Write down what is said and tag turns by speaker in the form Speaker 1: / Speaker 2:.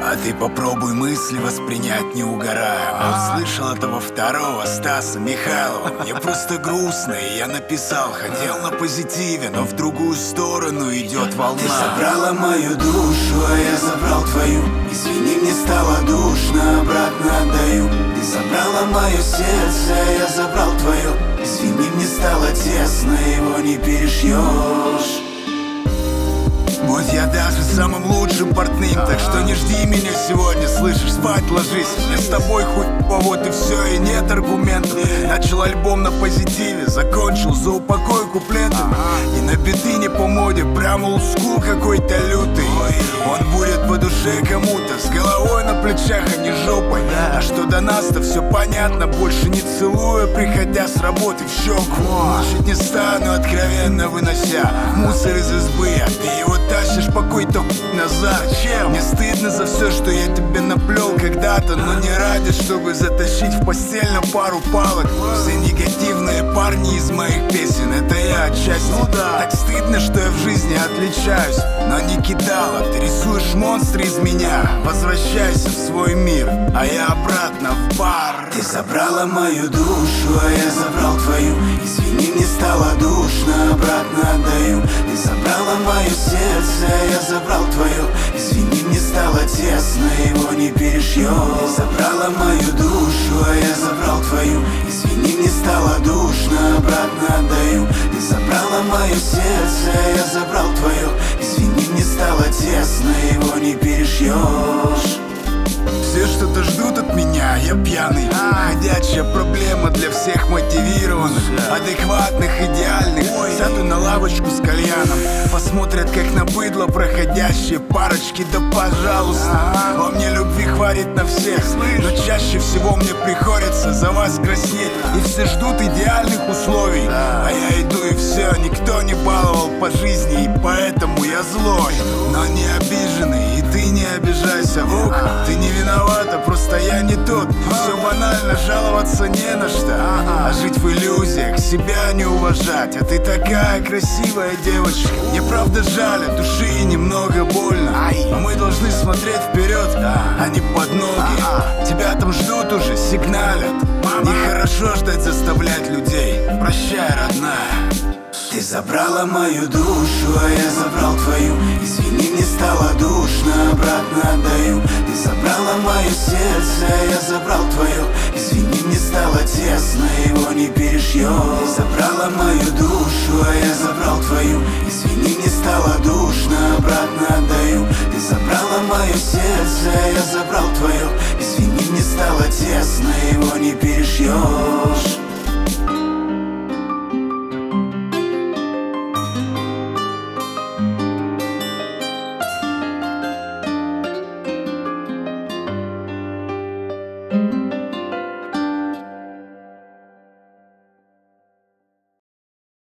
Speaker 1: А ты попробуй мысли воспринять, не угорая. Услышал этого второго Стаса Михайлова. Мне просто грустно, и я написал. Хотел на позитиве, но в другую сторону идет волна.
Speaker 2: Ты забрала мою душу, а я забрал твою. Извини, мне стало душно, обратно отдаю. Ты забрала мое сердце, а я забрал твое. Извини, мне стало тесно, его не перешьешь.
Speaker 1: Будь я даже самым лучшим портным, так что не жди меня сегодня, слышишь, спать ложись. Мне с тобой хуйово, вот и все, и нет аргументов. Начал альбом на позитиве, закончил за упокой куплетом. И на биты не по моде, прям олдскул какой-то лютый. Он будет по душе кому-то, с головой на плечах, а не жопой. А что до нас-то все понятно, больше не целую, приходя с работы в щеку. Чуть не стану, откровенно вынося мусор из избы, а ты его тащишь по какой-то назад. Чем? Мне стыдно за все, что я тебе наплел когда-то, но не ради, чтобы затащить в постель на пару палок. Все негативные парни из моих песен, это я отчасти. Так стыдно, что я в жизни отличаюсь, но не кидала. Ты рисуешь монстры из меня, возвращайся в свой мир, а я обратно в бар.
Speaker 2: Ты забрала мою душу, а я забрал твою. Извини, мне стало душно, обратно отдаю. Ты забрала мое сердце, а я забрал твое. Извини, мне стало тесно, его не перешьешь. Ты забрала мою душу, а я забрал твою. Извини, мне стало душно, обратно отдаю. Ты забрала мое сердце, а я забрал твое. Извини, мне стало тесно, его не перешьешь.
Speaker 1: Все что-то ждут от меня, я пьяный. Ходячая проблема для всех мотивированных, адекватных, идеальных. Сяду на лавочку с кальяном, посмотрят как на быдло проходящие парочки. Да пожалуйста, во мне любви хватит на всех, но чаще всего мне приходится за вас краснеть. И все ждут идеальных условий, а я иду и все, никто не баловал по жизни, и поэтому я злой, но не обиженный. И ты не обижайся, ок, ты не виновата, просто я не тот. Все банально, жаловаться не на что, а жить в иллюзиях, себя не уважать. А ты такая красивая девочка, мне правда жаль, от души немного больно. Но мы должны смотреть вперед, а не под ноги. Тебя там ждут уже, сигналят. Нехорошо ждать, заставлять людей. Прощай, родная.
Speaker 2: Ты забрала мою душу, а я забрал твою. Извини, мне стало душно, обратно отдаю. Ты забрала мое сердце, а я забрал твое. Извини, мне стало тесно, его не перешьешь. Ты забрала мою душу, а я забрал твою. Извини, мне стало душно, обратно отдаю. Ты забрала мое сердце, а я забрал твое. Извини, мне стало тесно, его не перешьешь.